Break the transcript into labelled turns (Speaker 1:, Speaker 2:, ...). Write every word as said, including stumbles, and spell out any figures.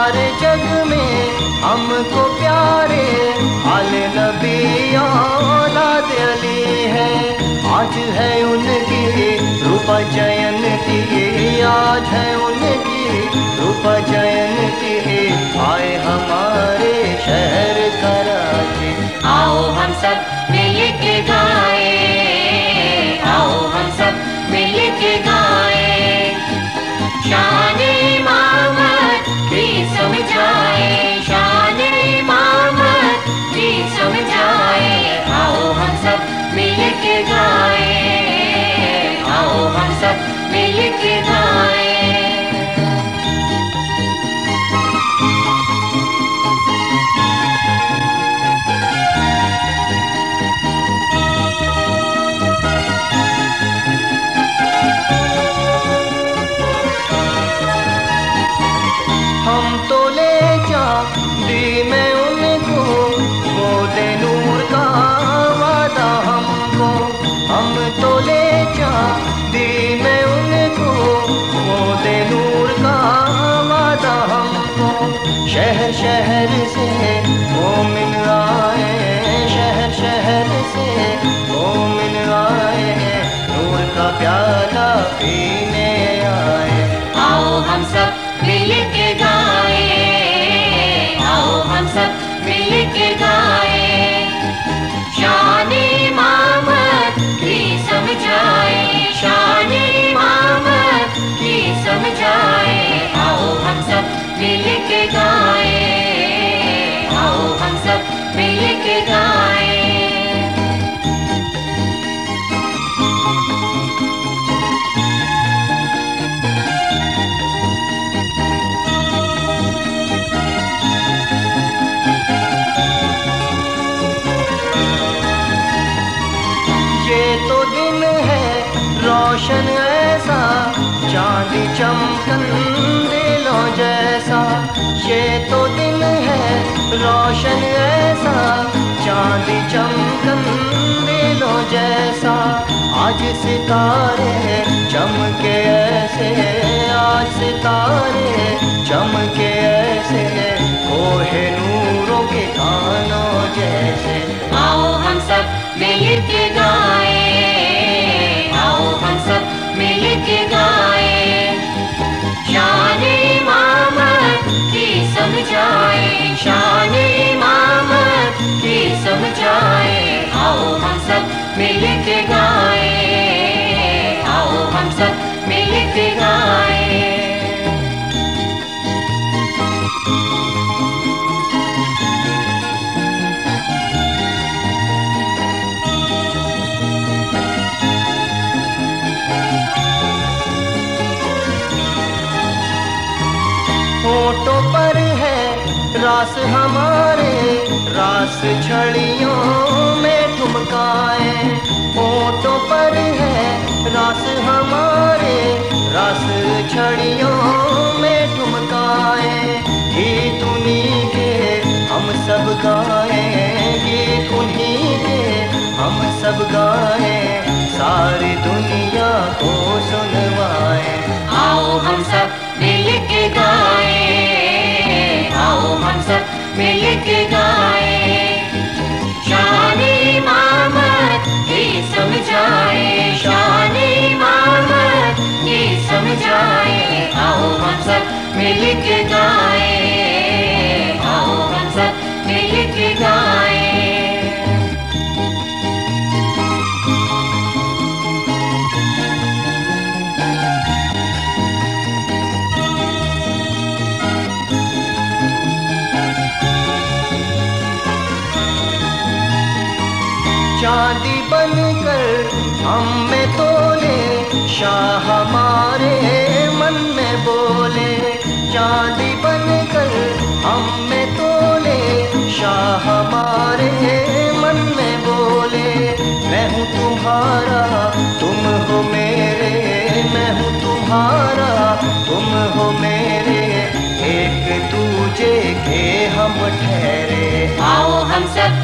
Speaker 1: सारे जग में हमको प्यारे आले नबी औलाद अली है। आज है उनकी रूप जयंती, आज है उनकी रूप जयंती, आए हमारे शहर कराची।
Speaker 2: आओ हम सब मिल के गाए, आओ हम सब मिल के गाए, शान इमामत की समझाए, शान इमामत की समझाए। आओ हम सब मिल के गाए, आओ हम सब मिल के गाए।
Speaker 1: हम तो ले जा दी मैं उनको, वो दे नूर का वादा हमको। हम तो ले जा दी मैं उनको, वो दे नूर का वादा हमको। शहर शहर से मोमिन आए, शहर शहर से मोमिन आए, नूर का प्याला पीने आए।
Speaker 2: आओ हम सब मिल के गाए, आओ हम सब मिल के गाए, शान इमामत की समझाए, शान इमामत की समझाए। आओ हम सब मिल के गाए, आओ हम सब मिल के गाए।
Speaker 1: ये तो दिन है रोशन ऐसा, चांदी चमकन दिलों जैसा। ये तो दिन है रोशन ऐसा, चांदी चमकन दिलों जैसा। आज सितारे चमके ऐसे, आज सितारे चमके ऐसे, ओहे नूरों के कानों जैसे।
Speaker 2: आओ हम सब मिल के गाए, आओ हम सब मिल के गाए, शान इमामत की समझाए, शान इमामत की समझाए। आओ हम सब मिल के गाए, आओ हम सब मिल के गाए।
Speaker 1: होठों पर है रास हमारे, रास छड़ियों में ठुमकाए। होठों पर है रास हमारे, रास छड़ियों में ठुमकाए। गीत उन्हीं के हम सब गाए, गीत उन्हीं के हम सब गाए, सारी दुनिया को सुनवाए।
Speaker 2: आओ हम सब मिल के गाए, आओ हम सब मिल के गाए, शान इमामत की समझाए, शान इमामत की समझाए। आओ हम सब मिल के गाए, आओ हम सब मिल के गाए।
Speaker 1: चांदी बनकर हम में तोले, शाह हमारे मन में बोले। चांदी बनकर हम में तोले, शाह हमारे मन में बोले। मैं हूँ तुम्हारा तुम हो मेरे, मैं हूँ तुम्हारा तुम हो मेरे, एक दूजे के हम ठहरे।
Speaker 2: आओ हम सब